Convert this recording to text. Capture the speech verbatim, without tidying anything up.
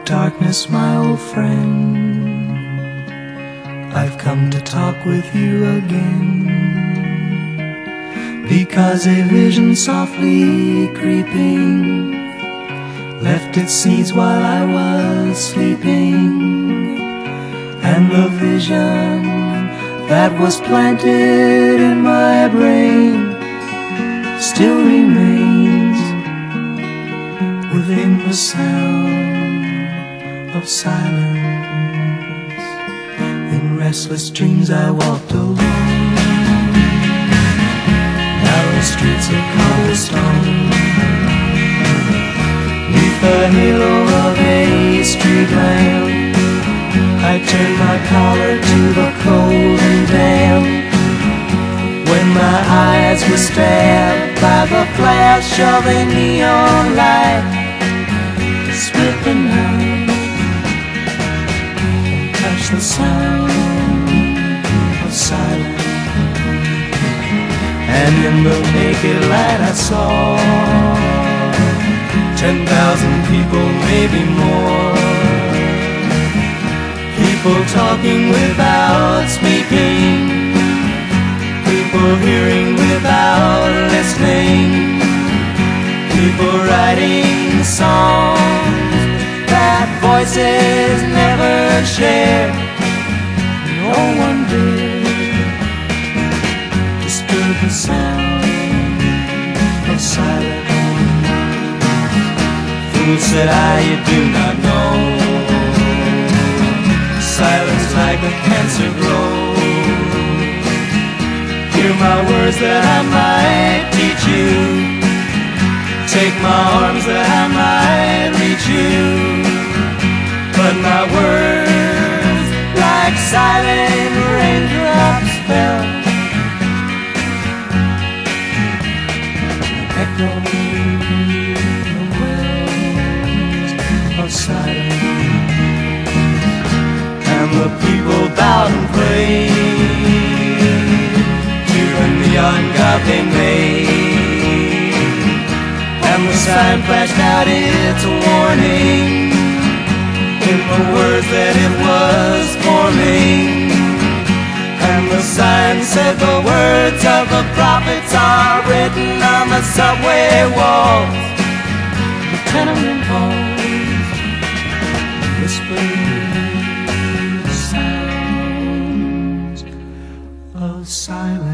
darkness, my old friend, I've come to talk with you again, because a vision softly creeping left its seeds while I was sleeping, and the vision that was planted in my brain still remains within the sound of silence. In restless dreams I walked alone, narrow streets of cobblestone, neath the halo of a street lamp. I turned my collar to the cold and damp, when my eyes were stabbed by the flash of a neon light. Split the night and touch the sound of silence, and in the naked light I saw ten thousand people, maybe more, people talking without speaking, people hearing without listening, people writing songs that voices never share. No one did disturb the sound of silence. Fool, said I, you do not know, silence like a cancer grows. Hear my words that I might teach you, take my arms that I might reach you, but my words like silent raindrops fell, echoing the wells of silence. And the people bowed and prayed to the neon god they made, and the sign flashed out its warning in the words that it was forming. And the sign said the words of the prophets are written on the subway walls, the tenement halls, whispering of silence.